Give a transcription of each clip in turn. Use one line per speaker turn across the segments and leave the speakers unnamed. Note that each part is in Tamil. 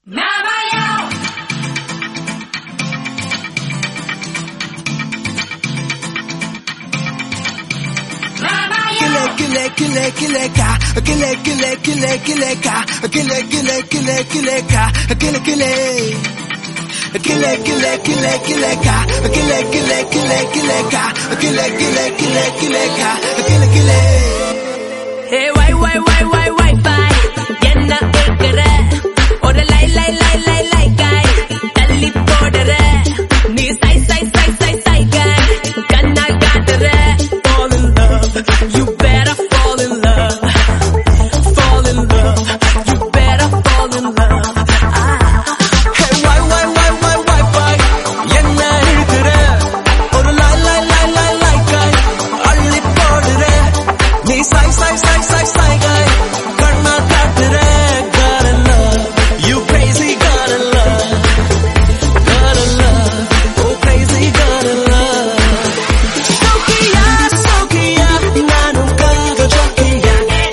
Hey, why, bye? Yenna ekra, oru lai guy, talli podara, nee sai guy, kanna gaadara, fall in love, you better fall in love, you better fall in love. Hey, why, bye? Yenna ekra, oru lai guy, talli podara, nee sai guy, karna gaadara, gotta love, you crazy, gotta love, oh crazy, gotta love. Sokiya, nanu kaga jokiya,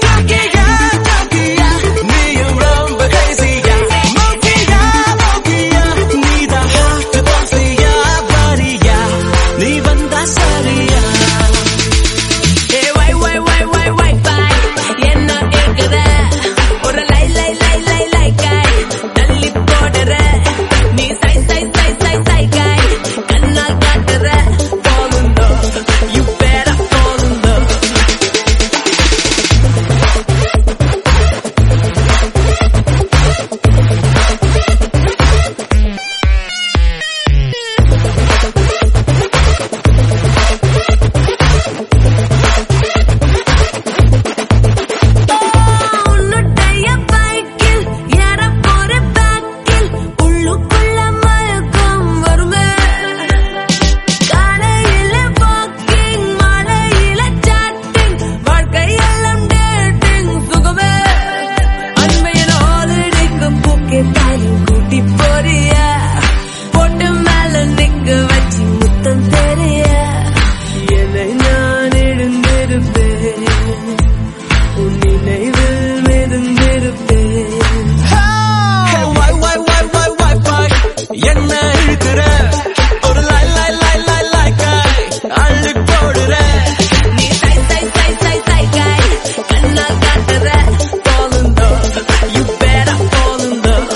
neeyum romba crazyya, mokiya, needa heart bossya, bariya, nee vanda sariya. Hey, why, bye? Yenna ekra, oru lai guy, talli podara, nee sai guy, kanna gaadara, fall in love, you better fall in love. உன்னுடைய பைக்கில் ஏற போற பேக்கில் உள்ளுக்குள்ள மயக்கம் வருமே, காலையில வாக்கிங், மாலையில சாட்டிங், வாழ்க்கையெல்லாம் டேட்டிங் சுகமே. அண்மையில் ஹாலிடேக்கும் பூக்கெட்டாலும் கூட்டி போறியா, போட்டு மேல நிக்க வச்சு முத்தம் தெரிய, என்னை நான் எழுந்திருப்பேன், உன் நினைவில் மிதந்திருப்பேன். Hey, why, bye? என்ன இழுக்கிற, ஒரு lai guy, அள்ளி போடுற, நீ sai guy, கண்ணா காட்டுற, fall in love, you better fall in love.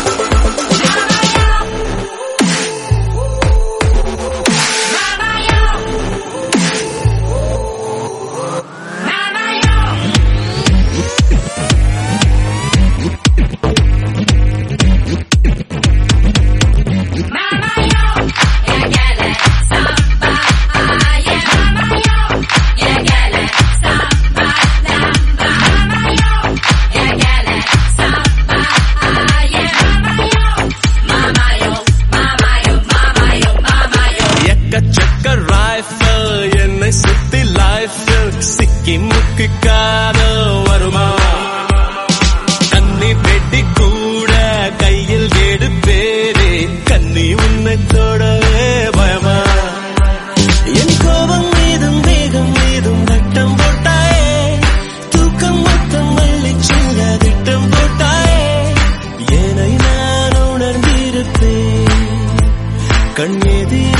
எக்கச்சக்க ரைஃபிள் என்னை சுத்தி லைஃபில் சிக்கி முக்கி காதல் வருமா, கன்னி பெட்டி கூட கையில் எடுப்பேரே, கன்னி உன்னை தொடவே பயமா, என் கோபம் மீதும் வேகம் மீதும் வட்டம் போட்டாயே, தூக்கம் மொத்தம் மல்லி செல்ல திட்டம் போட்டாயே, என்னை நான் உணர்ந்திருப்பேன், கண்ணெதிரே